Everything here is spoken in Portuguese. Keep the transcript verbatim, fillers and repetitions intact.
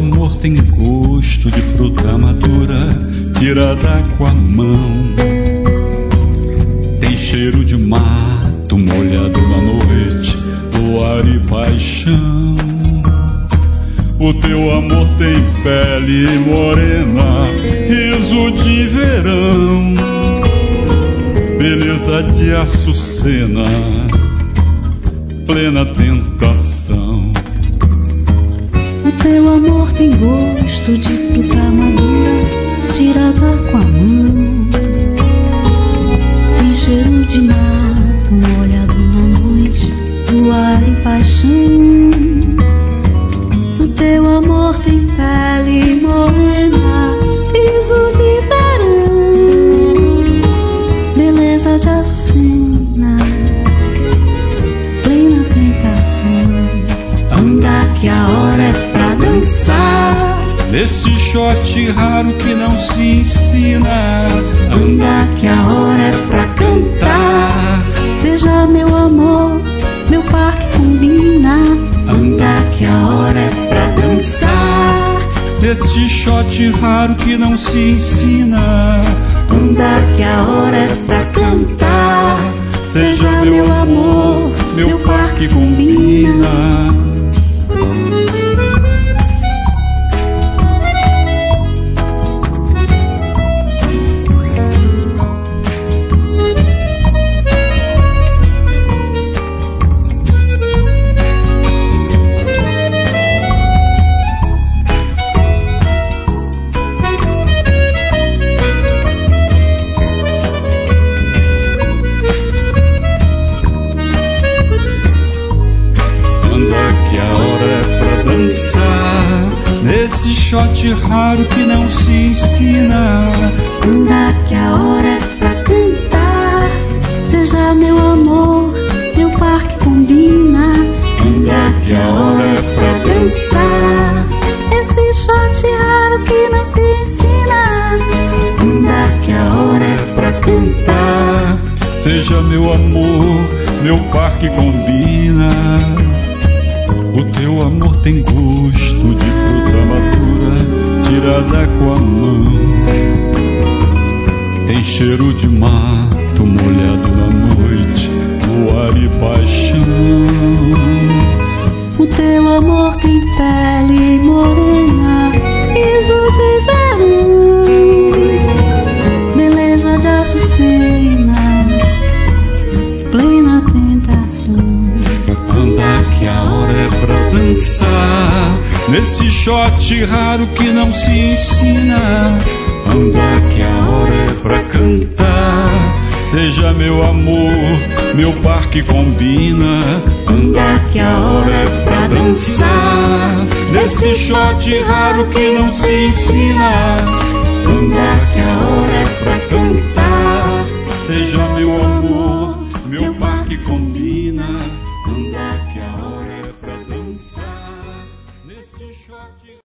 amor tem gosto de fruta madura, tirada com a mão. Tem cheiro de mato molhado na noite, luar e paixão. O teu amor tem pele morena, riso de verão, beleza de açucena, plena tentação. O teu amor tem gosto de fruta madura, tirada com a mão. Tem cheiro de mato molhado na noite, luar e paixão. O teu amor tem pele morena, riso de verão, beleza de açucena, plena tentação. Anda que a hora é pra dançar, nesse shot raro que não se ensina. anda que a hora é pra cantar. Seja meu amor, meu par que combina. Anda que a hora é pra dançar, Nesse shot raro que não se ensina. anda que a hora é pra cantar. Seja meu amor, meu par que combina. Nesse shot raro que não se ensina. Anda que a hora é pra cantar. Seja meu amor, meu par que combina. Anda que a hora é pra dançar. Esse shot raro que não se ensina. Anda que a hora é pra cantar. Seja meu amor, meu par que combina. O teu amor tem gosto de fruta madura, tirada com a mão. Tem cheiro de mato molhado na noite, luar e paixão. O teu amor tem pele morena, riso de verão, beleza de açucena, plena tentação. Anda que a hora é pra dançar, nesse shot raro que não se ensina. Anda que a hora é pra cantar. Seja meu amor, meu par que combina. Anda que a hora é pra dançar, nesse shot raro que não se ensina. anda que a hora é pra cantar. Seja meu amor, meu par que combina. Anda Que a hora é pra dançar, nesse shot